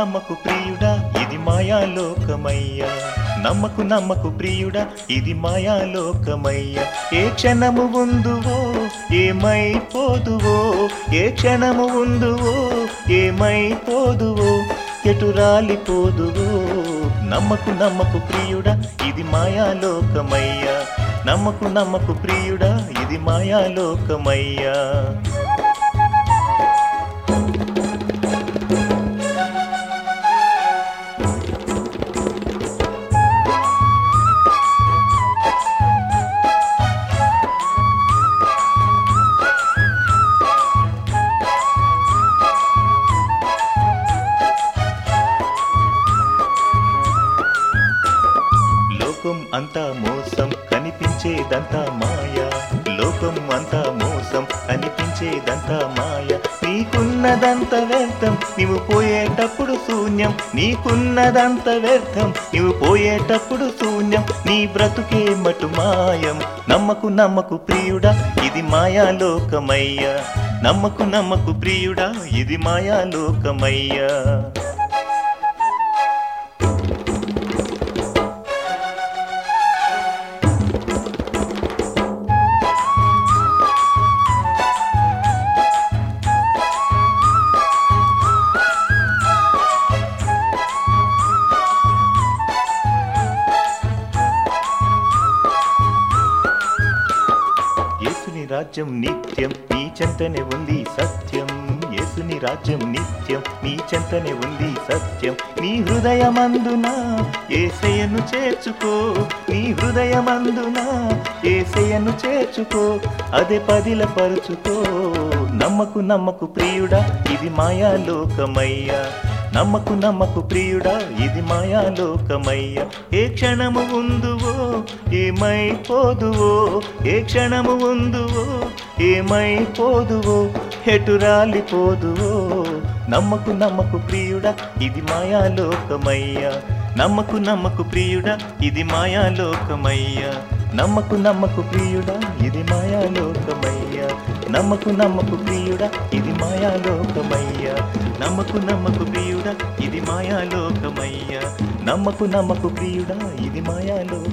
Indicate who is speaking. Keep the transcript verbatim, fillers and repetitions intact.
Speaker 1: నమ్మకు ప్రియుడా ఇది మాయాలోకమయ్యా, నమ్మకు నమ్మకు ప్రియుడా ఇది మాయాలోకమయ్యా. ఏ క్షణము ఉందువో ఏమైపోదువో, ఏ క్షణము ఉందువో ఏమైపోదువో, ఎటు రాలిపోదువో. నమ్మకు నమ్మకు ప్రియుడా ఇది మాయాలోకమయ్యా, నమ్మకు నమ్మకు ప్రియుడా ఇది మాయాలోకమయ్యా. లోకం అంతా మోసం కనిపించేదంతా మాయా, లోకం అంతా మోసం కనిపించేదంతా మాయా. నీకున్నదంత వ్యర్థం నీవు పోయేటప్పుడు శూన్యం, నీకున్నదంత వ్యర్థం నీవు పోయేటప్పుడు శూన్యం, నీ బ్రతుకే మటు మాయం. నమ్మకు నమ్మకు ప్రియుడా ఇది మాయాలోకమయ్యా, నమ్మకు నమ్మకు ప్రియుడా ఇది మాయాలోకమయ్యా. యేసుని రాజ్యం నిత్యం నీ చెంతనే ఉంది సత్యం, యేసుని రాజ్యం నిత్యం నీ చెంతనే ఉంది సత్యం. నీ హృదయమందున యేసయ్యను చేర్చుకో, నీ హృదయమందున యేసయ్యను చేర్చుకో, అదే పదిల పరుచుకో. నమ్మకు నమ్మకు ప్రియుడా ఇది మాయాలోకమయ్యా, నమ్మకు నమ్మకు ప్రియుడా ఇది మాయాలోకమయ్యా. ఏ క్షణము ఉందువో ఏమైపోదువో, ఏ క్షణము ఉందువో ఏమైపోదువో, ఎటు రాలిపోదువో. నమ్మకు నమ్మకు ప్రియుడా ఇది మాయాలోకమయ్యా, నమ్మకు నమ్మకు ప్రియుడా ఇది మాయాలోకమయ్యా. నమ్మకు నమ్మకు ప్రియుడా ఇది మాయాలోకమయ్యా, నమ్మకు నమ్మకు ప్రియుడా ఇది మాయాలోకమయ్యా. నమ్మకు నమ్మకు ప్రియుడా ఇది మాయాలోకమయ్యా, నమ్మకు నమ్మకు ప్రియుడా ఇది మాయాలోకమయ్యా.